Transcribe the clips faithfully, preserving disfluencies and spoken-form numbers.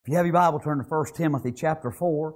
If you have your Bible, turn to First Timothy chapter four.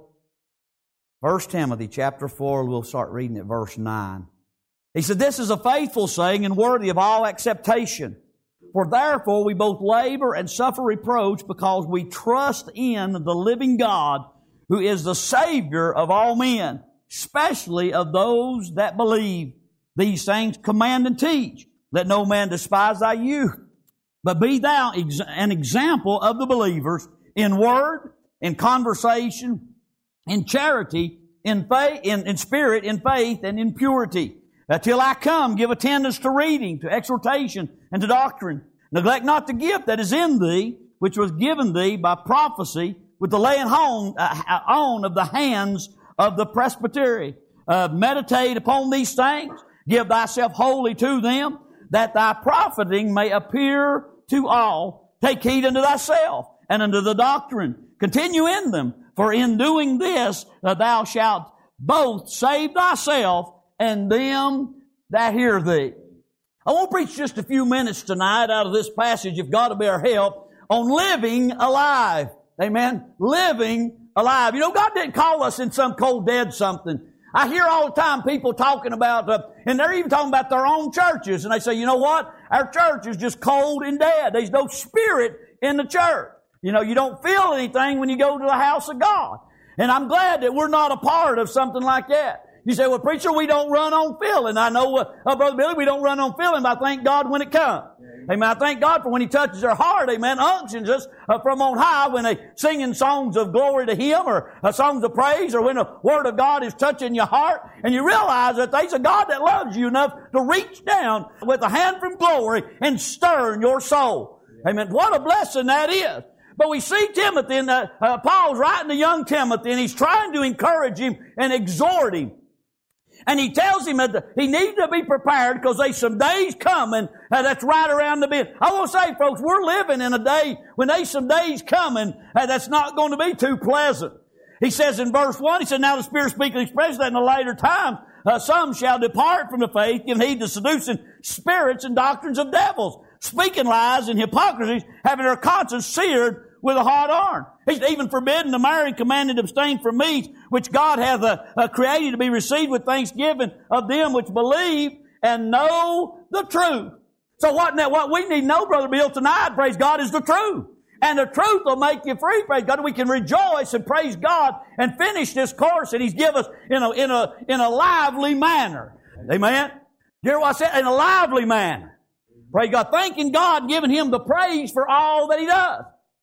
First Timothy chapter four, we'll start reading at verse nine. He said, "This is a faithful saying and worthy of all acceptation. For therefore we both labor and suffer reproach because we trust in the living God, who is the Savior of all men, especially of those that believe. These things command and teach. Let no man despise thy youth, but be thou an example of the believers in word, in conversation, in charity, in faith, in, in spirit, in faith, and in purity. Till I come, give attendance to reading, to exhortation, and to doctrine. Neglect not the gift that is in thee, which was given thee by prophecy, with the laying on, uh, on of the hands of the presbytery. Uh, meditate upon these things, give thyself wholly to them, that thy profiting may appear to all. Take heed unto thyself, and unto the doctrine. Continue in them, for in doing this uh, thou shalt both save thyself and them that hear thee." I want to preach just a few minutes tonight out of this passage, if God will be our help, on living alive. Amen? Living alive. You know, God didn't call us in some cold dead something. I hear all the time people talking about, uh, and they're even talking about their own churches, and they say, you know what? Our church is just cold and dead. There's no spirit in the church. You know, you don't feel anything when you go to the house of God. And I'm glad that we're not a part of something like that. You say, well, preacher, we don't run on feeling. I know, uh, uh, Brother Billy, we don't run on feeling, but I thank God when it comes. Amen. Amen. I thank God for when He touches our heart, amen, unctions us uh, from on high when they singing songs of glory to Him or uh, songs of praise, or when the Word of God is touching your heart and you realize that there's a God that loves you enough to reach down with a hand from glory and stir in your soul. Amen. What a blessing that is. But we see Timothy, and uh, uh, Paul's writing to young Timothy, and he's trying to encourage him and exhort him. And he tells him that he needs to be prepared because there's some days coming uh, that's right around the bend. I want to say, folks, we're living in a day when there's some days coming uh, that's not going to be too pleasant. He says in verse one, he said, "Now the Spirit speaking expressly that in the later time, uh, some shall depart from the faith, giving heed to seducing spirits and doctrines of devils, speaking lies and hypocrisies, having their conscience seared with a hot iron. He's even forbidden to marry and commanded to abstain from meats, which God hath uh, uh, created to be received with thanksgiving of them which believe and know the truth." So what, now, what we need to know, Brother Bill, tonight, praise God, is the truth. And the truth will make you free, praise God. We can rejoice and praise God and finish this course that He's given us in a, in a, in a lively manner. Amen? You hear what I said? In a lively manner. Praise God. Thanking God and giving Him the praise for all that He does.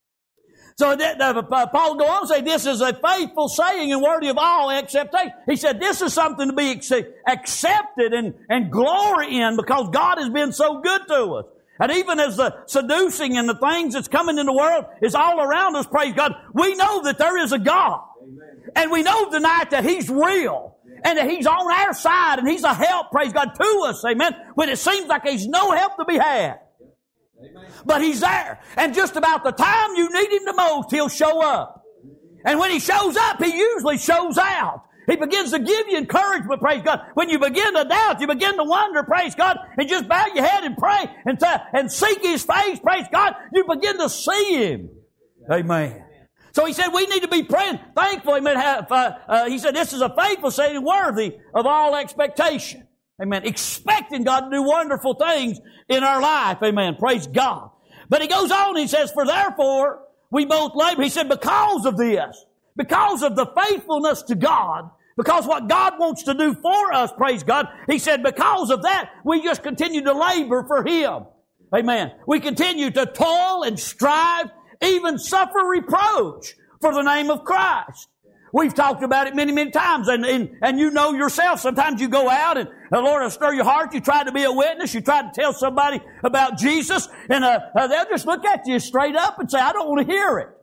So that, uh, Paul go on and say, this is a faithful saying and worthy of all acceptation. He said this is something to be accepted and, and glory in because God has been so good to us. And even as the seducing and the things that's coming in the world is all around us, praise God, we know that there is a God. Amen. And we know tonight that He's real. Yeah. And that He's on our side and He's a help, praise God, to us, amen, when it seems like There's no help to be had. Amen. But He's there. And just about the time you need Him the most, He'll show up. And when He shows up, He usually shows out. He begins to give you encouragement, praise God. When you begin to doubt, you begin to wonder, praise God, and just bow your head and pray and, t- and seek His face, praise God, you begin to see Him. Amen. So He said we need to be praying, thankful. Amen. Uh, uh, he said this is a faithful saying worthy of all expectation. Amen. Expecting God to do wonderful things in our life. Amen. Praise God. But He goes on, He says, for therefore we both labor. He said because of this, because of the faithfulness to God, because what God wants to do for us, praise God, He said because of that, we just continue to labor for Him. Amen. We continue to toil and strive, even suffer reproach for the name of Christ. We've talked about it many, many times, and, and, and you know yourself, sometimes you go out and the Lord will stir your heart, you try to be a witness, you try to tell somebody about Jesus, and uh, uh, they'll just look at you straight up and say, I don't want to hear it.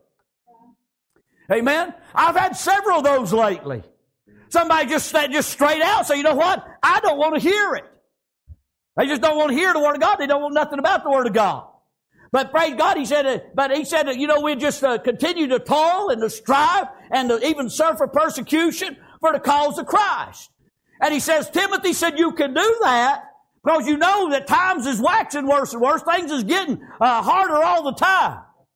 Amen? I've had several of those lately. Somebody just, just straight out say, you know what? I don't want to hear it. They just don't want to hear the Word of God. They don't want nothing about the Word of God. But praise God, he said, uh, but he said, uh, you know, we just uh, continue to toil and to strive and to even suffer persecution for the cause of Christ. And he says, Timothy said, you can do that because you know that times is waxing worse and worse. Things is getting uh, harder all the time.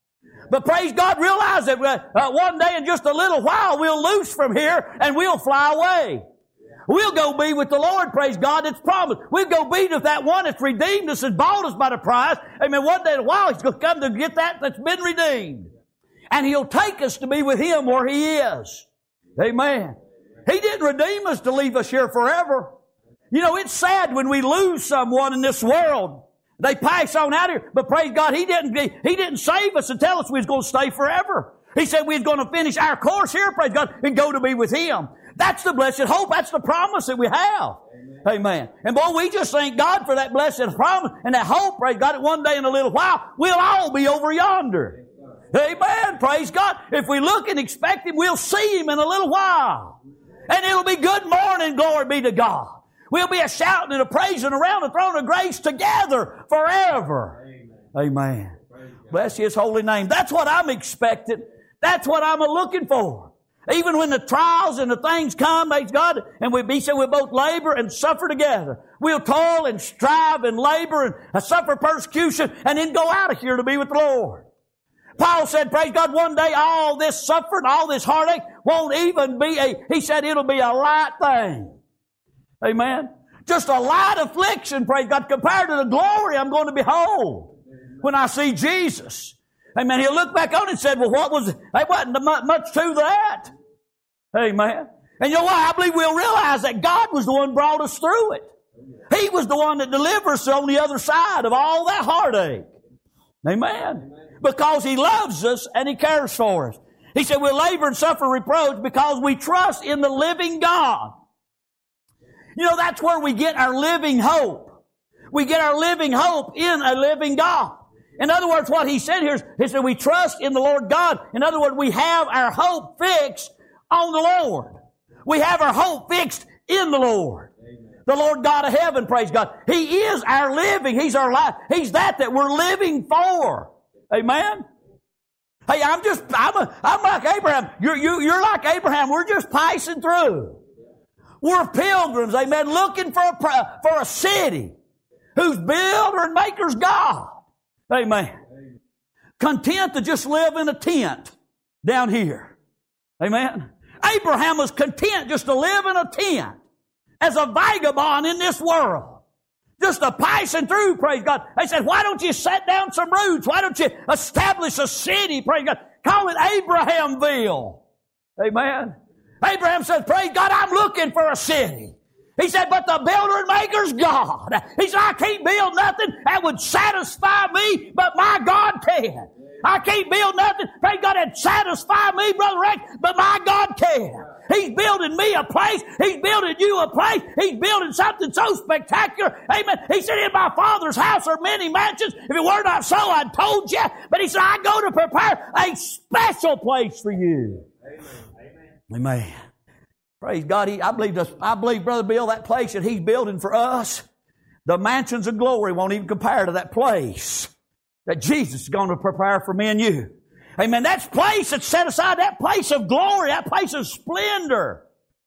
But praise God, realize that uh, one day in just a little while we'll loose from here and we'll fly away. We'll go be with the Lord, praise God, it's promised. We'll go be with that one that's redeemed us and bought us by the price. Amen. One day in a while He's going to come to get that that's been redeemed. And He'll take us to be with Him where He is. Amen. He didn't redeem us to leave us here forever. You know, it's sad when we lose someone in this world. They pass on out here. But praise God, He didn't, He didn't save us and tell us we was going to stay forever. He said we was going to finish our course here, praise God, and go to be with Him. That's the blessed hope. That's the promise that we have. Amen. Amen. And boy, we just thank God for that blessed promise and that hope, praise God, that one day in a little while, we'll all be over yonder. Amen. Praise God. If we look and expect Him, we'll see Him in a little while. And it'll be good morning, glory be to God. We'll be a shouting and a praising around the throne of grace together forever. Amen. Amen. Bless His holy name. That's what I'm expecting. That's what I'm looking for. Even when the trials and the things come, praise God, and we be so we both labor and suffer together. We'll toil and strive and labor and suffer persecution and then go out of here to be with the Lord. Paul said, praise God, one day all this suffering, all this heartache won't even be a, he said it'll be a light thing. Amen. Just a light affliction, praise God, compared to the glory I'm going to behold when I see Jesus. Amen. He'll look back on it and said, well, what was, there wasn't much to that. Amen. And you know what? I believe we'll realize that God was the one who brought us through it. He was the one that delivered us on the other side of all that heartache. Amen. Because He loves us and He cares for us. He said we'll labor and suffer reproach because we trust in the living God. You know, that's where we get our living hope. We get our living hope in a living God. In other words, what he said here is, he said we trust in the Lord God. In other words, we have our hope fixed on the Lord. We have our hope fixed in the Lord. Amen. The Lord God of heaven, praise God. He is our living. He's our life. He's that that we're living for. Amen? Hey, I'm just, I'm, a, I'm like Abraham. You're, you, you're like Abraham. We're just passing through. We're pilgrims, amen, looking for a, for a city whose builder and maker's God. Amen. Amen. Content to just live in a tent down here. Amen. Abraham was content just to live in a tent as a vagabond in this world. Just a passing through, praise God. They said, why don't you set down some roots? Why don't you establish a city, praise God? Call it Abrahamville. Amen. Abraham said, praise God, I'm looking for a city. He said, but the builder and maker's God. He said, I can't build nothing that would satisfy me, but my God can. I can't build nothing, praise God, that satisfy me, Brother Rex, but my God can. He's building me a place. He's building you a place. He's building something so spectacular. Amen. He said, in my Father's house are many mansions. If it were not so, I'd told you. But he said, I go to prepare a special place for you. Amen. Amen. Praise God. He, I believe, this, I believe, Brother Bill, that place that He's building for us, the mansions of glory won't even compare to that place that Jesus is going to prepare for me and you. Amen. That place that's set aside, that place of glory, that place of splendor.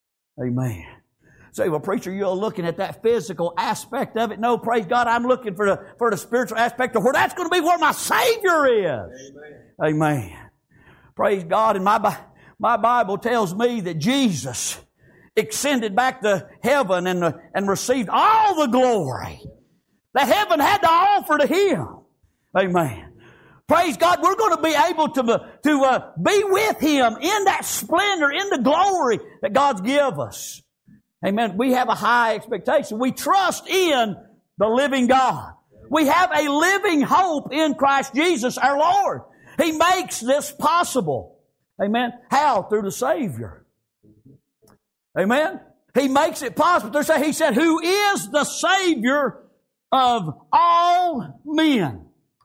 Amen. Say, well, preacher, you're looking at that physical aspect of it. No, praise God, I'm looking for the, for the spiritual aspect of where that's going to be where my Savior is. Amen. Amen. Praise God. And my, my Bible tells me that Jesus ascended back to heaven and, uh, and received all the glory that heaven had to offer to Him. Amen. Praise God, we're going to be able to, to uh, be with Him in that splendor, in the glory that God's give us. Amen. We have a high expectation. We trust in the living God. We have a living hope in Christ Jesus our Lord. He makes this possible. Amen. How? Through the Savior. Amen. He makes it possible. He said, who is the Savior of all men?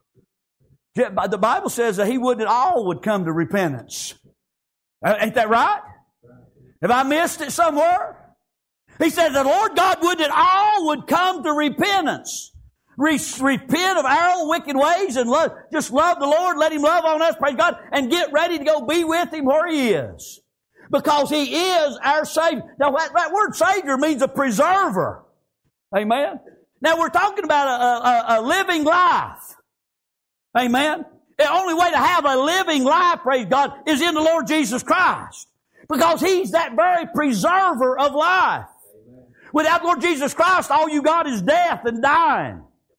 The Bible says that He would that all would come to repentance. Ain't that right? Have I missed it somewhere? He said the Lord God would that all would come to repentance. Re- repent of our own wicked ways and love, just love the Lord, let Him love on us, praise God, and get ready to go be with Him where He is. Because He is our Savior. Now that, that word Savior means a preserver. Amen? Now we're talking about a, a, a living life. Amen. The only way to have a living life, praise God, is in the Lord Jesus Christ. Because He's that very preserver of life. Amen. Without Lord Jesus Christ, all you got is death and dying.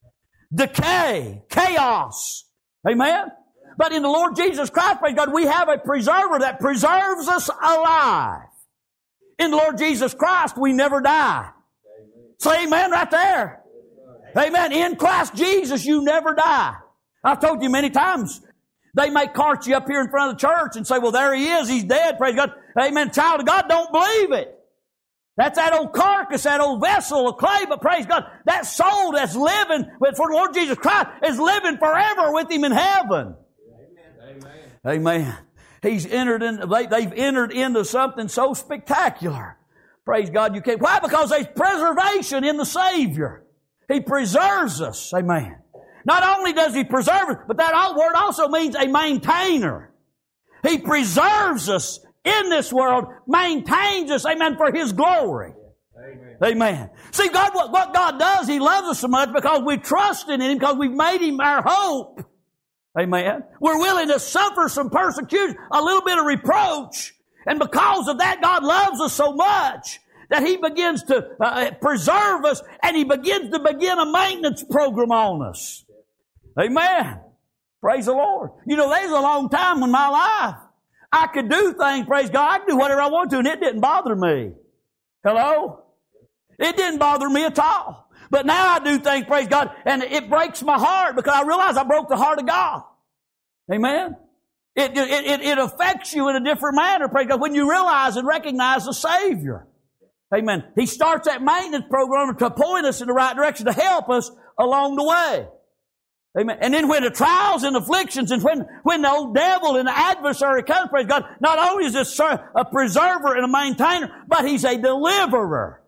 Decay, chaos. Amen? But in the Lord Jesus Christ, praise God, we have a preserver that preserves us alive. In the Lord Jesus Christ, we never die. Amen. Say amen right there. Amen. Amen. In Christ Jesus, you never die. I've told you many times, they may cart you up here in front of the church and say, well, there He is, He's dead, praise God. Amen. Child of God, don't believe it. That's that old carcass, that old vessel of clay, but praise God, that soul that's living for the Lord Jesus Christ is living forever with Him in heaven. Amen. Amen. He's entered in, they, they've entered into something so spectacular. Praise God, you can't. Why? Because there's preservation in the Savior. He preserves us. Amen. Not only does He preserve us, but that word also means a maintainer. He preserves us in this world, maintains us, amen, for His glory. Amen. Amen. See, God, what, what God does, He loves us so much because we trust in Him, because we've made Him our hope. Amen. We're willing to suffer some persecution, a little bit of reproach, and because of that, God loves us so much that He begins to uh, preserve us, and He begins to begin a maintenance program on us. Amen. Praise the Lord. You know, there's a long time in my life I could do things, praise God, I could do whatever I want to, and it didn't bother me. Hello? It didn't bother me at all. But now I do things, praise God, and it breaks my heart because I realize I broke the heart of God. Amen? It, it, it, it affects you in a different manner, praise God, when you realize and recognize the Savior. Amen. He starts that maintenance program to point us in the right direction, to help us along the way. Amen. And then when the trials and afflictions and when, when the old devil and the adversary comes, praise God, not only is this a preserver and a maintainer, but He's a deliverer.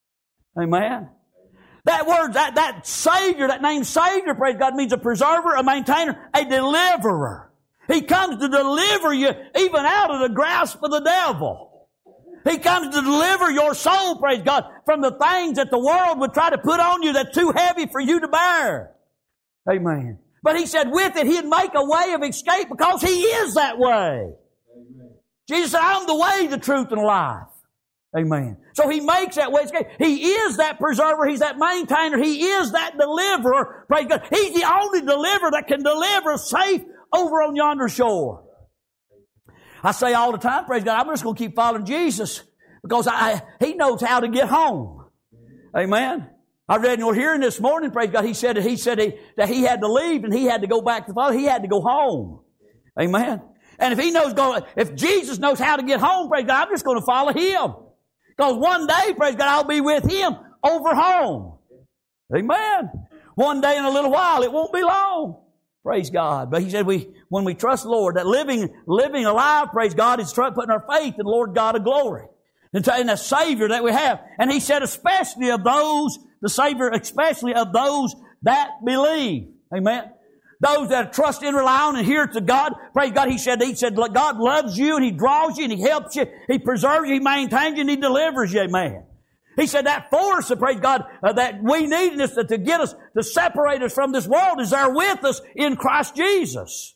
Amen. That word, that, that Savior, that name Savior, praise God, means a preserver, a maintainer, a deliverer. He comes to deliver you even out of the grasp of the devil. He comes to deliver your soul, praise God, from the things that the world would try to put on you that's too heavy for you to bear. Amen. But He said with it, He'd make a way of escape because He is that way. Amen. Jesus said, I'm the way, the truth, and the life. Amen. So He makes that way of escape. He is that preserver. He's that maintainer. He is that deliverer. Praise God. He's the only deliverer that can deliver us safe over on yonder shore. I say all the time, praise God, I'm just going to keep following Jesus because I, He knows how to get home. Amen. I read in your hearing this morning, praise God, he said that he said he, that he had to leave and he had to go back to the Father. He had to go home. Amen. And if he knows, go, if Jesus knows how to get home, praise God, I'm just going to follow Him. Because one day, praise God, I'll be with Him over home. Amen. One day in a little while, it won't be long. Praise God. But He said we, when we trust the Lord, that living, living alive, praise God, is putting our faith in the Lord God of glory. And the Savior that we have. And He said especially of those, the Savior especially of those that believe. Amen. Those that trust and rely on and adhere to God. Praise God. He said, He said, God loves you and He draws you and He helps you. He preserves you, He maintains you, and He delivers you. Amen. He said that force, praise God, uh, that we need this, to, to get us, to separate us from this world is there with us in Christ Jesus.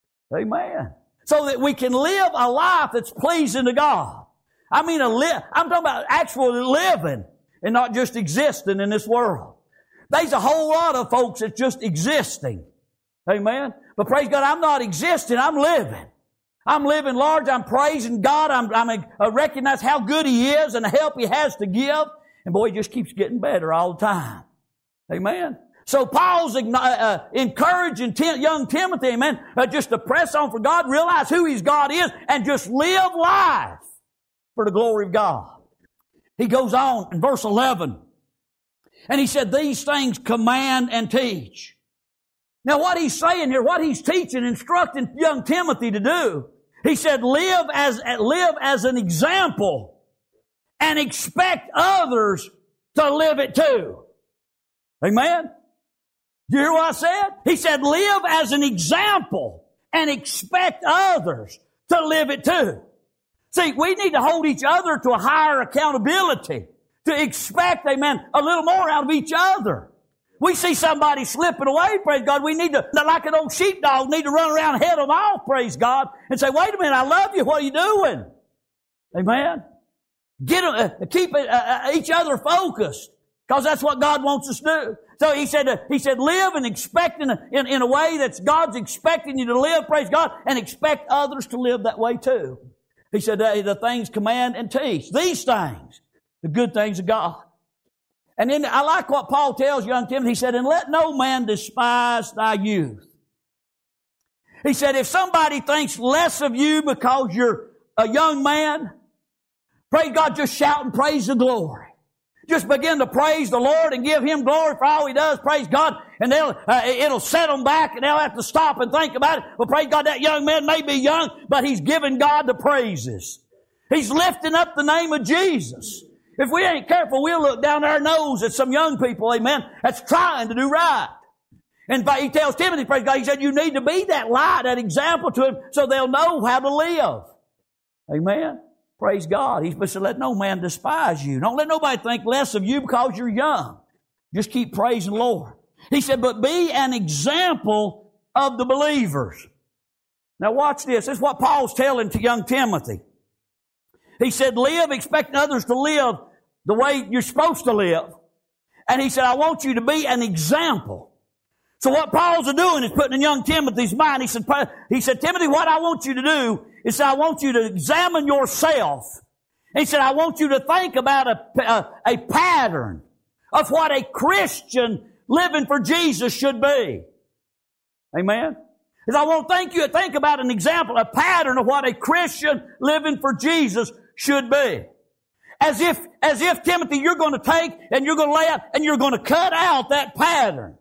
Amen. So that we can live a life that's pleasing to God. I mean, a li- I'm talking about actually living and not just existing in this world. There's a whole lot of folks that's just existing. Amen. But praise God, I'm not existing, I'm living. I'm living large, I'm praising God, I'm, I'm I recognize how good He is and the help He has to give. And boy, it just keeps getting better all the time. Amen. So Paul's uh, encouraging Tim, young Timothy, amen, uh, just to press on for God, realize who His God is, and just live life for the glory of God. He goes on in verse eleven, and he said, these things command and teach. Now what he's saying here, what he's teaching, instructing young Timothy to do, he said, live as, live as an example and expect others to live it too. Amen? Do you hear what I said? He said, live as an example and expect others to live it too. See, we need to hold each other to a higher accountability, to expect, amen, a little more out of each other. We see somebody slipping away, praise God. We need to, like an old sheepdog, need to run around and head them off, praise God, and say, wait a minute, I love you. What are you doing? Amen. Get them, uh, keep it, uh, each other focused, because that's what God wants us to do. So he said, uh, he said, live and expect in a, in, in a way that God's expecting you to live, praise God, and expect others to live that way too. He said, uh, the things command and teach. These things, the good things of God. And then I like what Paul tells young Timothy. He said, and let no man despise thy youth. He said, if somebody thinks less of you because you're a young man, praise God, just shout and praise the glory. Just begin to praise the Lord and give Him glory for all He does. Praise God. And they'll, uh, it'll set them back and they'll have to stop and think about it. Well, praise God, that young man may be young, but he's giving God the praises. He's lifting up the name of Jesus. If we ain't careful, we'll look down our nose at some young people, amen, that's trying to do right. In fact, he tells Timothy, praise God, he said, you need to be that light, that example to him, so they'll know how to live. Amen. Praise God. He said, let no man despise you. Don't let nobody think less of you because you're young. Just keep praising the Lord. He said, but be an example of the believers. Now watch this. This is what Paul's telling to young Timothy. He said, live expecting others to live the way you're supposed to live. And he said, I want you to be an example. So what Paul's doing is putting in young Timothy's mind. He said, he said, Timothy, what I want you to do is I want you to examine yourself. He said, I want you to think about a, a, a pattern of what a Christian living for Jesus should be. Amen. Because I want to think you think about an example, a pattern of what a Christian living for Jesus should be. As if, as if, Timothy, you're going to take and you're going to lay out and you're going to cut out that pattern.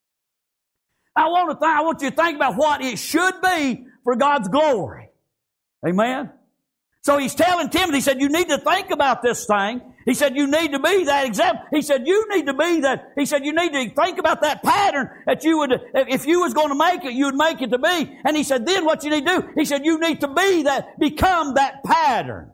I want to think, I want you to think about what it should be for God's glory. Amen. So he's telling Timothy, he said, you need to think about this thing. He said, you need to be that example. He said, you need to be that. He said, you need to think about that pattern that you would, if you was going to make it, you would make it to be. And he said, then what you need to do? He said, you need to be that, become that pattern.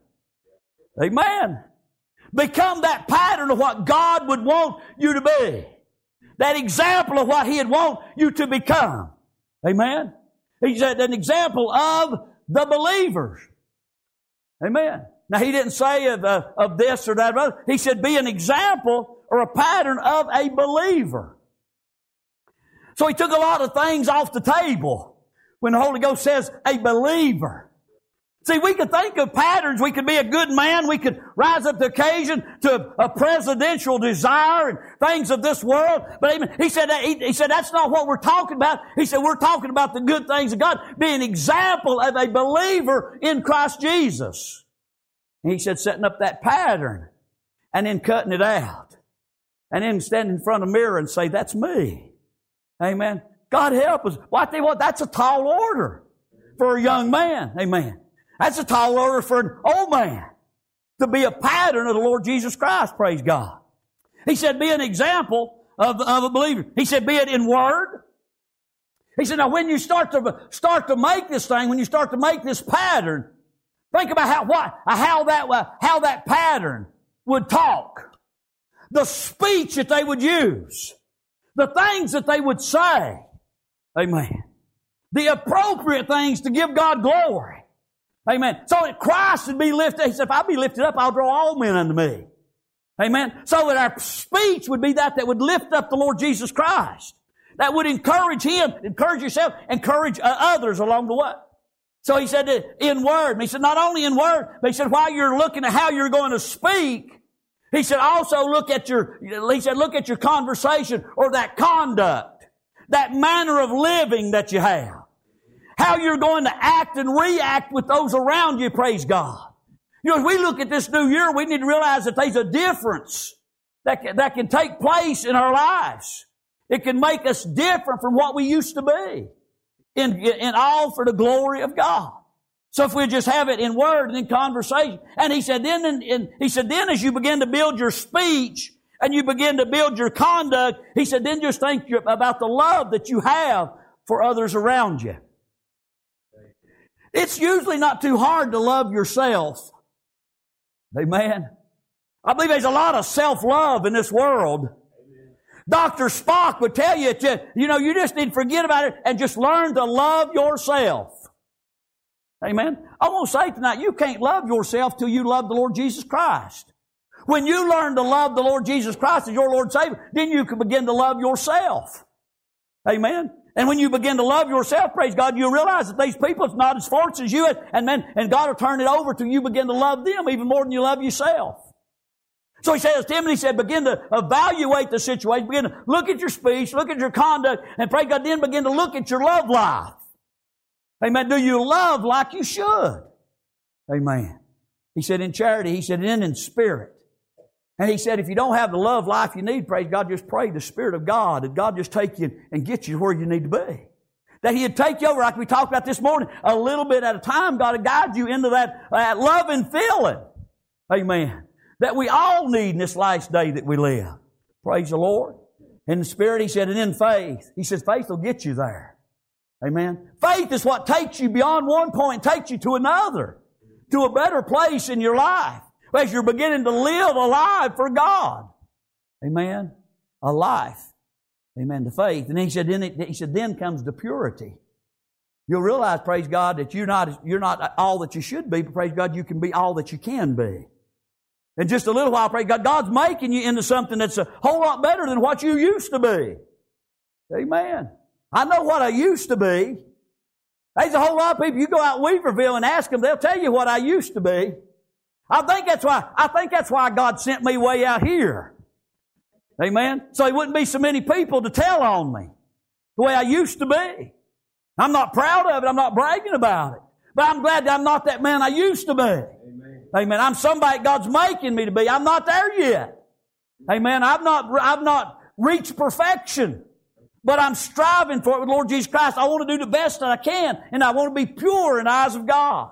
Amen. Become that pattern of what God would want you to be. That example of what He'd want you to become. Amen. He said, an example of the believers. Amen. Now, he didn't say of, uh, of this or that. Or he said, be an example or a pattern of a believer. So he took a lot of things off the table when the Holy Ghost says a believer. See, we could think of patterns. We could be a good man. We could rise up to occasion to a presidential desire and things of this world. But even, he said, he, he said, that's not what we're talking about. He said, we're talking about the good things of God. Be an example of a believer in Christ Jesus. And he said, setting up that pattern and then cutting it out. And then standing in front of the mirror and say, that's me. Amen. God help us. Well, I tell you what, that's a tall order for a young man. Amen. That's a tall order for an old man to be a pattern of the Lord Jesus Christ. Praise God. He said, be an example of, of a believer. He said, be it in word. He said, now when you start to, start to make this thing, when you start to make this pattern, think about how, what, how that, how that pattern would talk. The speech that they would use. The things that they would say. Amen. The appropriate things to give God glory. Amen. So that Christ would be lifted. He said, if I be lifted up, I'll draw all men unto me. Amen. So that our speech would be that that would lift up the Lord Jesus Christ. That would encourage Him, encourage yourself, encourage uh, others along the way. So he said that in word. He said not only in word, but he said while you're looking at how you're going to speak, he said also look at your, he said look at your conversation or that conduct, that manner of living that you have. How you're going to act and react with those around you, praise God. You know, as we look at this new year, we need to realize that there's a difference that can, that can take place in our lives. It can make us different from what we used to be. In, in all for the glory of God. So if we just have it in word and in conversation. And he said then, in, in, he said then as you begin to build your speech and you begin to build your conduct, he said then just think about the love that you have for others around you. It's usually not too hard to love yourself. Amen. I believe there's a lot of self-love in this world. Doctor Spock would tell you, that, you know, you just need to forget about it and just learn to love yourself. Amen. I want to say tonight, you can't love yourself till you love the Lord Jesus Christ. When you learn to love the Lord Jesus Christ as your Lord and Savior, then you can begin to love yourself. Amen. And when you begin to love yourself, praise God, you realize that these people, it's not as fortunate as you, and then, and God will turn it over till you begin to love them even more than you love yourself. So he says, Timothy said, begin to evaluate the situation, begin to look at your speech, look at your conduct, and pray God, then begin to look at your love life. Amen. Do you love like you should? Amen. He said in charity, he said in in spirit. And he said if you don't have the love life you need, praise God, just pray the Spirit of God, that God just take you and get you where you need to be. That He'd take you over, like we talked about this morning, a little bit at a time, God would guide you into that, that loving feeling. Amen. That we all need in this last day that we live. Praise the Lord. In the Spirit, he said, and in faith. He says faith will get you there. Amen. Faith is what takes you beyond one point, takes you to another, to a better place in your life, as you're beginning to live a life for God. Amen. A life. Amen. To faith. And he said, then it, he said, then comes the purity. You'll realize, praise God, that you're not, you're not all that you should be, but praise God, you can be all that you can be. In just a little while, praise God, God's making you into something that's a whole lot better than what you used to be. Amen. I know what I used to be. There's a whole lot of people, you go out in Weaverville and ask them, they'll tell you what I used to be. I think that's why, I think that's why God sent me way out here. Amen. So there wouldn't be so many people to tell on me the way I used to be. I'm not proud of it. I'm not bragging about it. But I'm glad that I'm not that man I used to be. Amen. Amen. I'm somebody God's making me to be. I'm not there yet. Amen. I've not, I've not reached perfection. But I'm striving for it with Lord Jesus Christ. I want to do the best that I can. And I want to be pure in the eyes of God.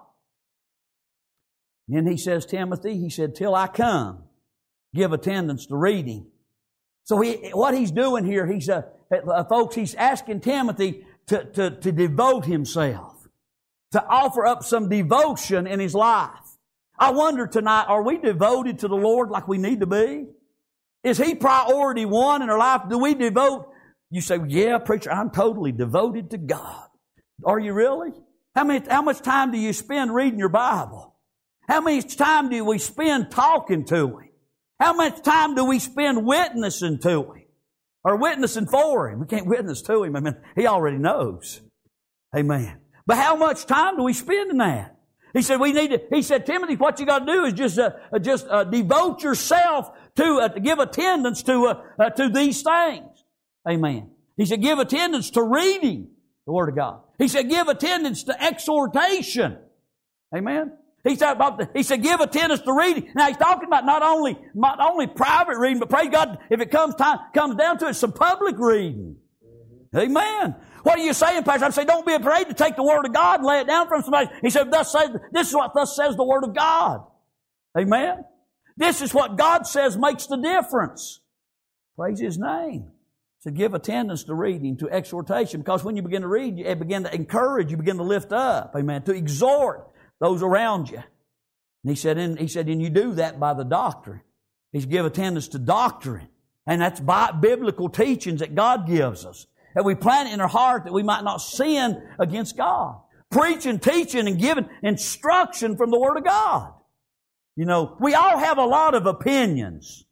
And he says, Timothy, he said, till I come, give attendance to reading. So he, what he's doing here, he's, uh, uh, folks, he's asking Timothy to, to, to devote himself, to offer up some devotion in his life. I wonder tonight, are we devoted to the Lord like we need to be? Is He priority one in our life? Do we devote? You say, yeah, preacher, I'm totally devoted to God. Are you really? How many, how much time do you spend reading your Bible? How much time do we spend talking to Him? How much time do we spend witnessing to Him? Or witnessing for Him? We can't witness to Him. I mean, He already knows. Amen. But how much time do we spend in that? He said, we need to, he said, Timothy, what you got to do is just, uh, just, uh, devote yourself to, uh, to give attendance to, uh, uh, to these things. Amen. He said, give attendance to reading the Word of God. He said, give attendance to exhortation. Amen. He said, about the, he said, give attendance to reading. Now he's talking about not only, not only private reading, but praise God, if it comes time, comes down to it, some public reading. Amen. What are you saying, Pastor? I'm saying, don't be afraid to take the Word of God and lay it down from somebody. He said, thus says, this is what thus says the Word of God. Amen. This is what God says makes the difference. Praise His name. So give attendance to reading, to exhortation, because when you begin to read, you begin to encourage, you begin to lift up, amen, to exhort those around you. And he said, and he said, and you do that by the doctrine. He's give attendance to doctrine. And that's by biblical teachings that God gives us. That we plant it in our heart that we might not sin against God. Preaching, teaching, and giving instruction from the Word of God. You know, we all have a lot of opinions.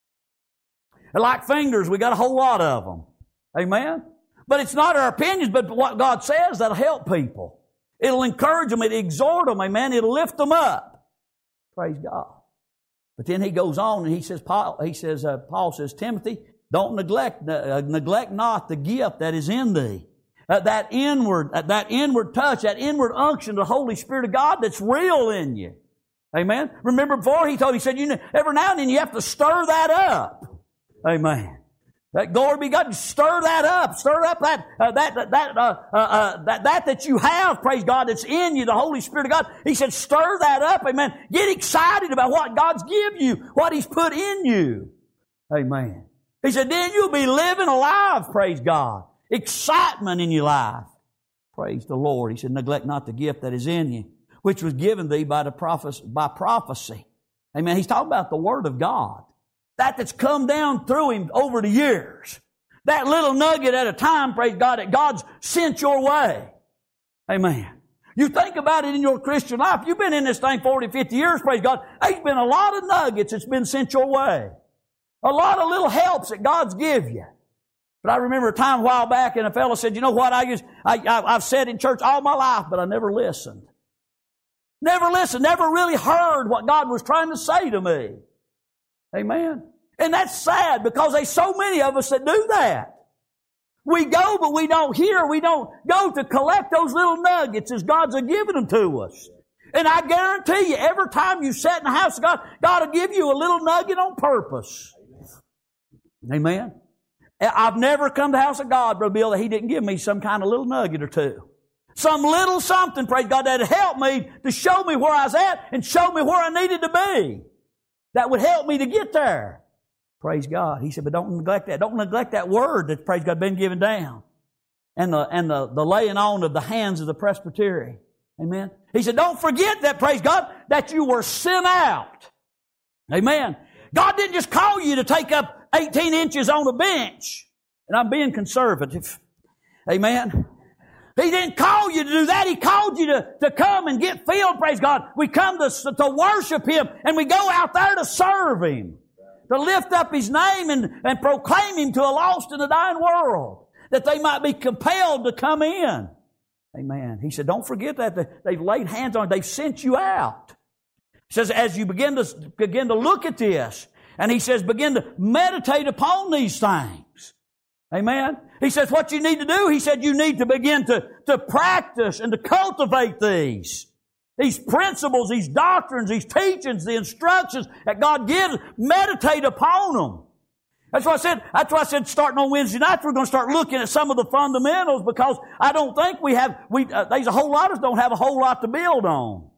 Like fingers, we got a whole lot of them. Amen? But it's not our opinions, but what God says that'll help people. It'll encourage them, it'll exhort them, amen? It'll lift them up. Praise God. But then he goes on and he says, Paul, he says, uh, Paul says, Timothy, don't neglect, uh, neglect not the gift that is in thee. Uh, that inward, uh, that inward touch, that inward unction of the Holy Spirit of God that's real in you. Amen? Remember before he told, he said, you know, every now and then you have to stir that up. Amen. That glory be God, stir that up, stir up that uh, that that that, uh, uh, uh, that that that you have, praise God, that's in you, the Holy Spirit of God. He said, stir that up, amen. Get excited about what God's give you, what He's put in you, amen. He said, then you'll be living alive, praise God. Excitement in your life, praise the Lord. He said, neglect not the gift that is in you, which was given thee by the prophes- by prophecy, amen. He's talking about the Word of God. That that's come down through him over the years. That little nugget at a time, praise God, that God's sent your way. Amen. You think about it in your Christian life. You've been in this thing forty, fifty years, praise God. There's been a lot of nuggets that's been sent your way. A lot of little helps that God's give you. But I remember a time a while back and a fellow said, you know what, I used, I, I, I've said in church all my life, but I never listened. Never listened, never really heard what God was trying to say to me. Amen. And that's sad because there's so many of us that do that. We go, but we don't hear. We don't go to collect those little nuggets as God's have given them to us. And I guarantee you, every time you sit in the house of God, God will give you a little nugget on purpose. Amen. I've never come to the house of God, Brother Bill, that He didn't give me some kind of little nugget or two. Some little something, praise God, that would help me to show me where I was at and show me where I needed to be. That would help me to get there. Praise God. He said, but don't neglect that. Don't neglect that word that, praise God, been given down. And the, and the, the laying on of the hands of the presbytery. Amen. He said, don't forget that, praise God, that you were sent out. Amen. God didn't just call you to take up eighteen inches on a bench. And I'm being conservative. Amen. He didn't call you to do that. He called you to, to come and get filled, praise God. We come to, to worship Him and we go out there to serve Him. To lift up His name and, and proclaim Him to a lost and a dying world. That they might be compelled to come in. Amen. He said, don't forget that. They've laid hands on you. They've sent you out. He says, as you begin to, begin to look at this, and He says, begin to meditate upon these things. Amen. He says, what you need to do, He said, you need to begin to, to practice and to cultivate these. These principles, these doctrines, these teachings, the instructions that God gives, meditate upon them. That's why I said, that's why I said starting on Wednesday night, we're going to start looking at some of the fundamentals because I don't think we have, we, uh, there's a whole lot of us don't have a whole lot to build on.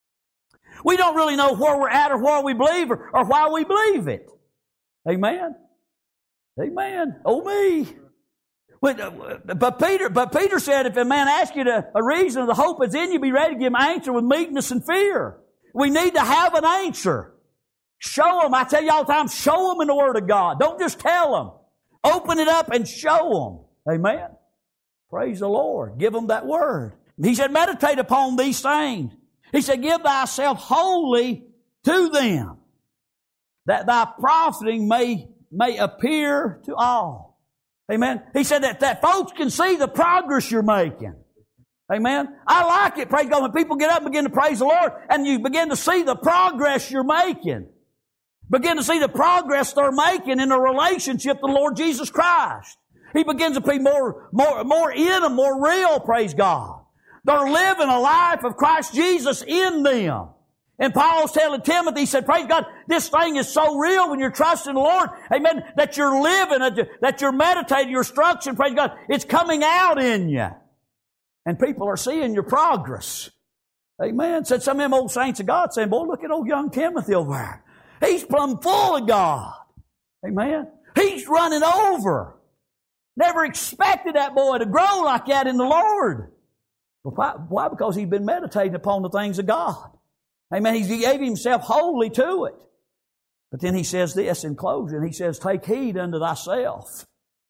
We don't really know where we're at or where we believe or, or why we believe it. Amen. Amen. Oh me. But, but Peter, but Peter said, if a man asks you to, a reason of the hope that's in you, be ready to give him an answer with meekness and fear. We need to have an answer. Show them. I tell you all the time, show them in the Word of God. Don't just tell them. Open it up and show them. Amen. Praise the Lord. Give them that Word. He said, meditate upon these things. He said, give thyself wholly to them, that thy profiting may, may appear to all. Amen. He said that, that folks can see the progress you're making. Amen. I like it, praise God, when people get up and begin to praise the Lord and you begin to see the progress you're making. Begin to see the progress they're making in a relationship to the Lord Jesus Christ. He begins to be more, more, more in them, more real, praise God. They're living a life of Christ Jesus in them. And Paul's telling Timothy, he said, praise God, this thing is so real when you're trusting the Lord, amen, that you're living, that you're, that you're meditating, your instruction, praise God, it's coming out in you. And people are seeing your progress. Amen. Said some of them old saints of God saying, boy, look at old young Timothy over there. He's plumb full of God. Amen. He's running over. Never expected that boy to grow like that in the Lord. Well, why? Why? Because he's been meditating upon the things of God. Amen. He gave himself wholly to it. But then he says this in closing. He says, take heed unto thyself.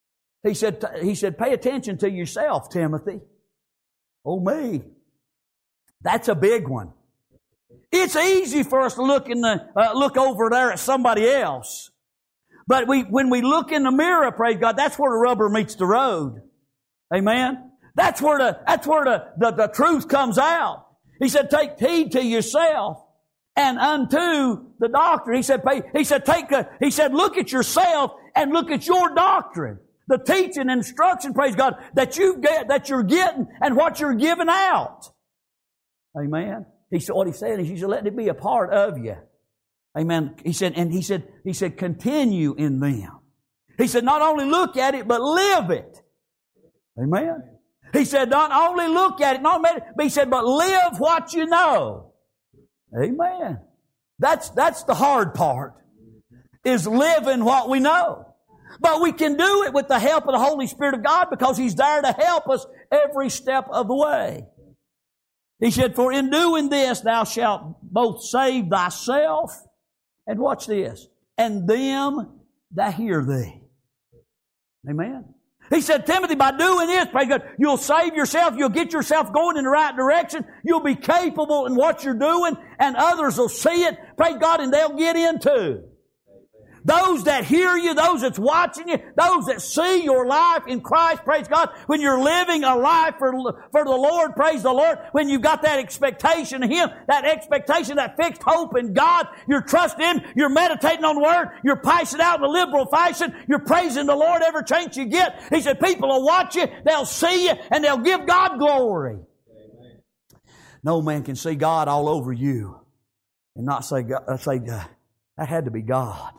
He said, he said, pay attention to yourself, Timothy. Oh, me. That's a big one. It's easy for us to look in the, uh, look over there at somebody else. But we, when we look in the mirror, praise God, that's where the rubber meets the road. Amen. That's where the, that's where the, the, the truth comes out. He said, take heed to yourself and unto the doctrine. He said, pay, he said, take a, he said, look at yourself and look at your doctrine. The teaching and instruction, praise God, that you get, that you're getting and what you're giving out. Amen. He said, what he said is, he said, let it be a part of you. Amen. He said, and he said, he said, continue in them. He said, not only look at it, but live it. Amen. He said, not only look at it, not but he said, but live what you know. Amen. That's, that's the hard part, is living what we know. But we can do it with the help of the Holy Spirit of God because He's there to help us every step of the way. He said, for in doing this, thou shalt both save thyself, and watch this, and them that hear thee. Amen. He said, Timothy, by doing this, praise God, you'll save yourself, you'll get yourself going in the right direction, you'll be capable in what you're doing, and others will see it, praise God, and they'll get into. Those that hear you, those that's watching you, those that see your life in Christ, praise God, when you're living a life for, for the Lord, praise the Lord, when you've got that expectation of Him, that expectation, that fixed hope in God, you're trusting Him, you're meditating on the Word, you're passing out in a liberal fashion, you're praising the Lord every chance you get. He said, people will watch you, they'll see you, and they'll give God glory. Amen. No man can see God all over you and not say, say that had to be God.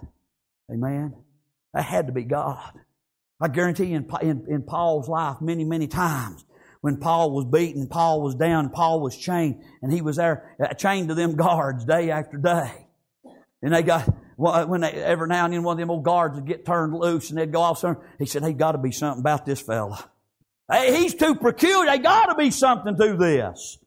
Amen. That had to be God. I guarantee you in, in, in Paul's life many, many times when Paul was beaten, Paul was down, Paul was chained, and he was there chained to them guards day after day. And they got, when they, every now and then one of them old guards would get turned loose and they'd go off somewhere. He said, hey, got to be something about this fella. Hey, he's too peculiar. They got to be something to this.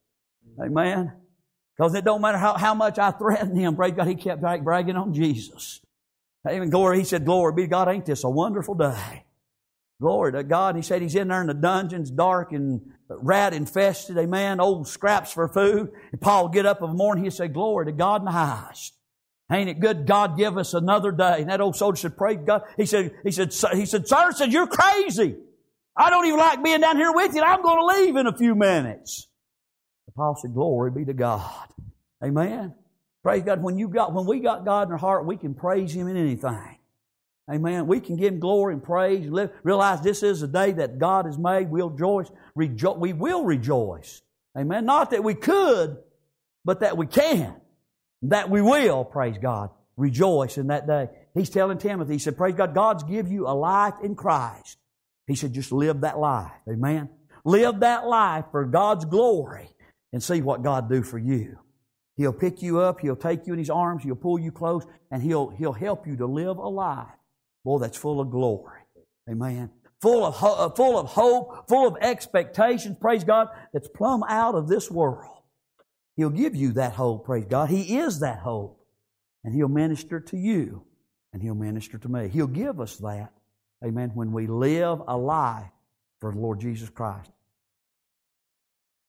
Amen. Because it don't matter how, how much I threatened him, praise God, he kept bragging on Jesus. Even glory, he said, glory be to God, ain't this a wonderful day? Glory to God. He said he's in there in the dungeons, dark and rat infested, amen, old scraps for food. And Paul would get up in the morning, he'd say, glory to God in the highest. Ain't it good God give us another day? And that old soldier said, praise God. He said, he said, he said, sir, said, you're crazy. I don't even like being down here with you. I'm going to leave in a few minutes. And Paul said, glory be to God. Amen. Praise God. When you got, when we got God in our heart, we can praise Him in anything. Amen. We can give Him glory and praise. Live, realize this is a day that God has made. We'll rejoice. Rejo- we will rejoice. Amen. Not that we could, but that we can. That we will, praise God, rejoice in that day. He's telling Timothy, he said, praise God, God's give you a life in Christ. He said, just live that life. Amen. Live that life for God's glory and see what God do for you. He'll pick you up, He'll take you in His arms, He'll pull you close, and He'll, He'll help you to live a life, boy, that's full of glory. Amen. Full of, ho- full of hope, full of expectations, praise God, that's plumb out of this world. He'll give you that hope, praise God. He is that hope. And He'll minister to you, and He'll minister to me. He'll give us that, amen, when we live a life for the Lord Jesus Christ.